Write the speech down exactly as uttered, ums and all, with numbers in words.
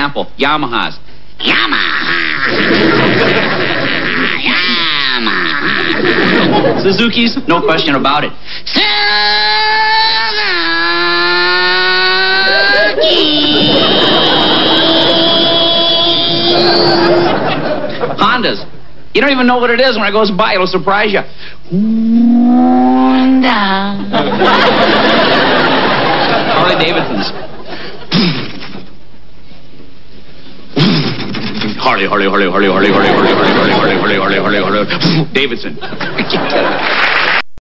example, Yamahas. Yamaha. Yamaha. Suzuki's, no question about it. Hondas. You don't even know what it is. When it goes by, it'll surprise you. Honda. Harley Davidson's. Harley, Harley, Harley, Harley, Harley, Harley, Harley, Harley, Harley, Harley, Harley, Harley, Harley, Harley, Davidson.